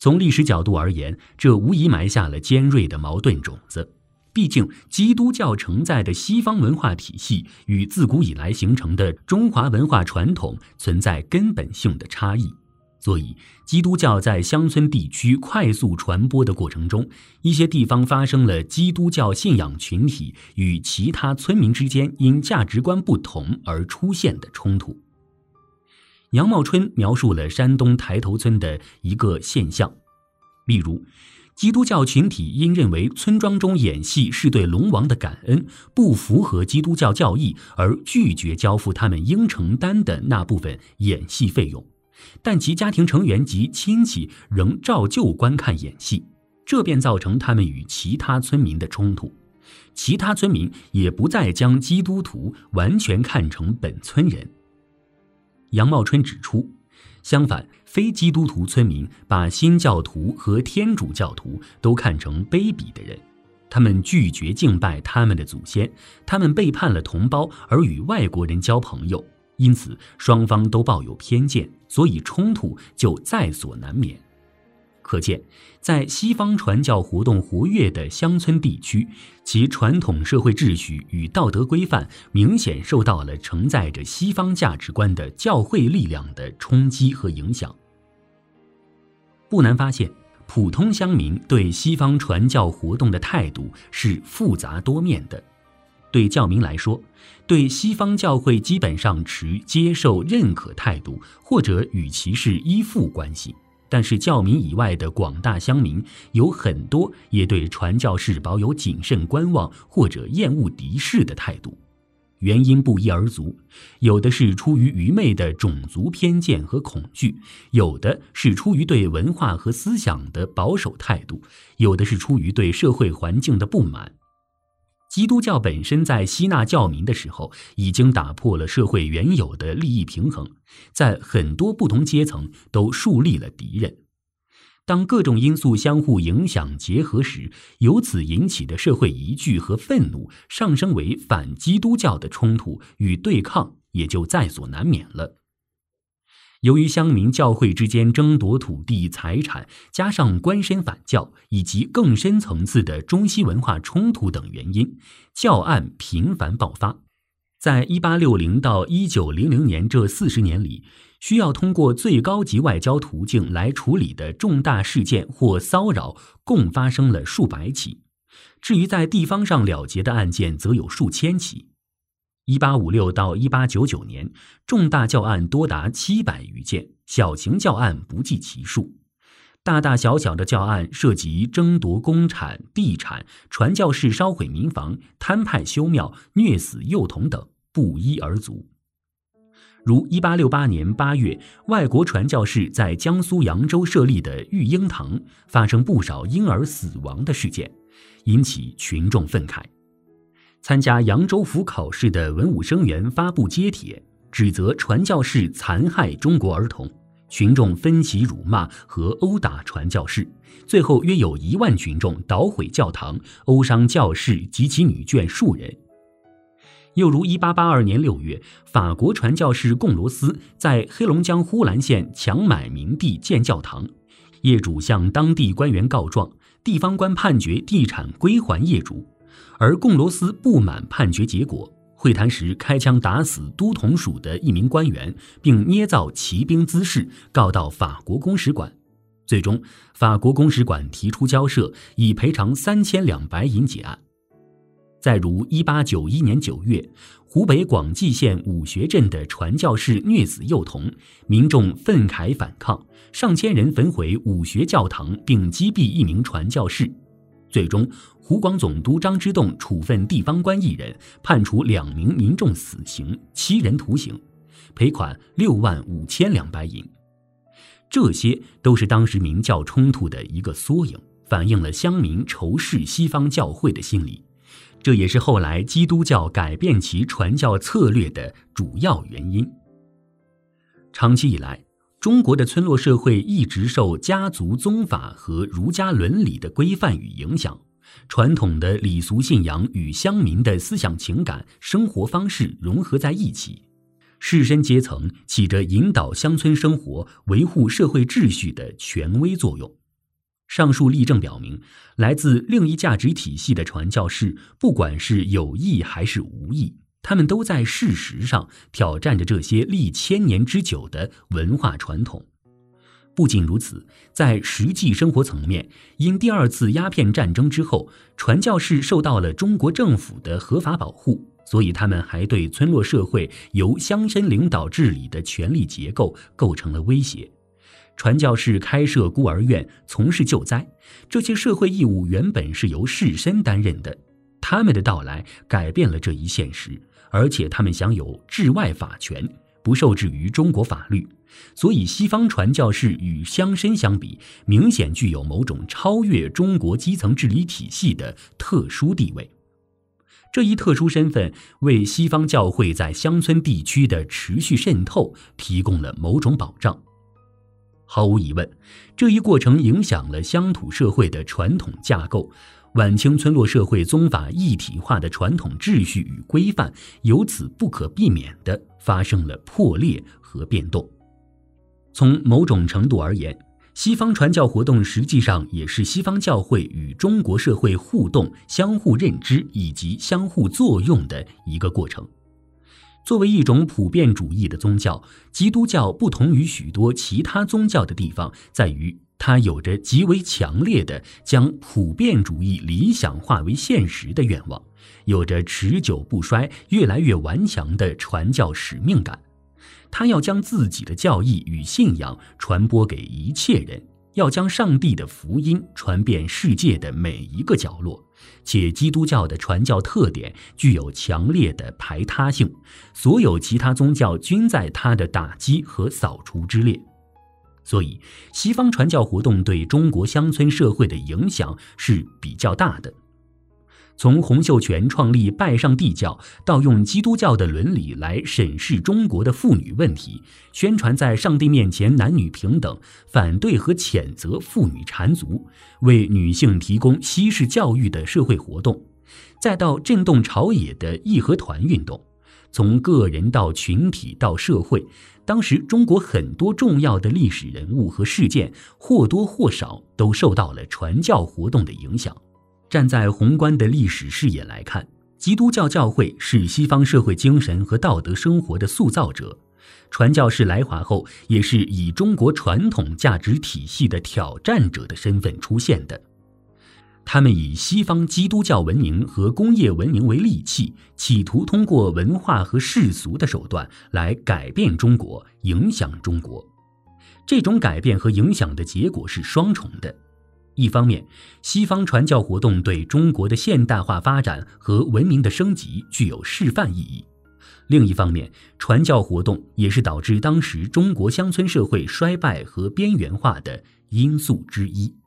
从历史角度而言，这无疑埋下了尖锐的矛盾种子。毕竟，基督教承载的西方文化体系与自古以来形成的中华文化传统存在根本性的差异，所以基督教在乡村地区快速传播的过程中，一些地方发生了基督教信仰群体与其他村民之间因价值观不同而出现的冲突。杨茂春描述了山东抬头村的一个现象，例如基督教群体因认为村庄中演戏是对龙王的感恩，不符合基督教教义，而拒绝交付他们应承担的那部分演戏费用，但其家庭成员及亲戚仍照旧观看演戏，这便造成他们与其他村民的冲突。其他村民也不再将基督徒完全看成本村人。杨茂春指出，相反，非基督徒村民把新教徒和天主教徒都看成卑鄙的人，他们拒绝敬拜他们的祖先，他们背叛了同胞而与外国人交朋友，因此双方都抱有偏见，所以冲突就在所难免。可见，在西方传教活动活跃的乡村地区，其传统社会秩序与道德规范明显受到了承载着西方价值观的教会力量的冲击和影响。不难发现，普通乡民对西方传教活动的态度是复杂多面的。对教民来说，对西方教会基本上持接受认可态度，或者与其是依附关系。但是教民以外的广大乡民有很多也对传教士保有谨慎观望或者厌恶敌视的态度，原因不一而足，有的是出于愚昧的种族偏见和恐惧，有的是出于对文化和思想的保守态度，有的是出于对社会环境的不满。基督教本身在吸纳教民的时候，已经打破了社会原有的利益平衡，在很多不同阶层都树立了敌人。当各种因素相互影响结合时，由此引起的社会疑惧和愤怒上升为反基督教的冲突与对抗，也就在所难免了。由于乡民教会之间争夺土地财产，加上官绅反教以及更深层次的中西文化冲突等原因，教案频繁爆发。在1860到1900年这40年里，需要通过最高级外交途径来处理的重大事件或骚扰共发生了数百起，至于在地方上了结的案件则有数千起。1856到1899年，重大教案多达700余件，小型教案不计其数。大大小小的教案涉及争夺公产、地产、传教士烧毁民房、摊派修庙、虐死幼童等，不一而足。如1868年8月，外国传教士在江苏扬州设立的育婴堂发生不少婴儿死亡的事件，引起群众愤慨。参加扬州府考试的文武生员发布揭帖，指责传教士残害中国儿童，群众分起辱骂和殴打传教士，最后约有1万群众捣毁教堂，殴伤教士及其女眷数人。又如1882年6月，法国传教士贡罗斯在黑龙江呼兰县强买民地建教堂，业主向当地官员告状，地方官判决地产归还业主，而贡罗斯不满判决结果，会谈时开枪打死都统署的一名官员，并捏造骑兵姿势告到法国公使馆。最终，法国公使馆提出交涉，以赔偿3000两白银结案。再如1891年9月，湖北广济县武学镇的传教士虐死幼童，民众愤慨反抗，上千人焚毁武学教堂并击毙一名传教士。最终，湖广总督张之洞处分地方官1人，判处2名民众死刑，7人徒刑，赔款6万5千两白银。这些都是当时民教冲突的一个缩影，反映了乡民仇视西方教会的心理。这也是后来基督教改变其传教策略的主要原因。长期以来，中国的村落社会一直受家族宗法和儒家伦理的规范与影响，传统的礼俗信仰与乡民的思想情感、生活方式融合在一起，士绅阶层起着引导乡村生活、维护社会秩序的权威作用。 上述例证表明，来自另一价值体系的传教士，不管是有意还是无意，他们都在事实上挑战着这些历千年之久的文化传统。不仅如此，在实际生活层面，因第二次鸦片战争之后，传教士受到了中国政府的合法保护，所以他们还对村落社会由乡绅领导治理的权力结构构成了威胁。传教士开设孤儿院，从事救灾，这些社会义务原本是由士绅担任的。他们的到来改变了这一现实，而且他们享有治外法权，不受制于中国法律。所以西方传教士与乡绅相比，明显具有某种超越中国基层治理体系的特殊地位。这一特殊身份为西方教会在乡村地区的持续渗透提供了某种保障。毫无疑问，这一过程影响了乡土社会的传统架构，晚清村落社会宗法一体化的传统秩序与规范由此不可避免地发生了破裂和变动。从某种程度而言，西方传教活动实际上也是西方教会与中国社会互动、相互认知以及相互作用的一个过程。作为一种普遍主义的宗教，基督教不同于许多其他宗教的地方在于，它有着极为强烈的将普遍主义理想化为现实的愿望，有着持久不衰、越来越顽强的传教使命感。他要将自己的教义与信仰传播给一切人，要将上帝的福音传遍世界的每一个角落，且基督教的传教特点具有强烈的排他性，所有其他宗教均在它的打击和扫除之列。所以，西方传教活动对中国乡村社会的影响是比较大的。从洪秀全创立拜上帝教，到用基督教的伦理来审视中国的妇女问题，宣传在上帝面前男女平等，反对和谴责妇女缠足，为女性提供西式教育的社会活动，再到震动朝野的义和团运动，从个人到群体到社会，当时中国很多重要的历史人物和事件或多或少都受到了传教活动的影响。站在宏观的历史视野来看，基督教教会是西方社会精神和道德生活的塑造者，传教士来华后也是以中国传统价值体系的挑战者的身份出现的。他们以西方基督教文明和工业文明为利器，企图通过文化和世俗的手段来改变中国，影响中国。这种改变和影响的结果是双重的。一方面，西方传教活动对中国的现代化发展和文明的升级具有示范意义；另一方面，传教活动也是导致当时中国乡村社会衰败和边缘化的因素之一。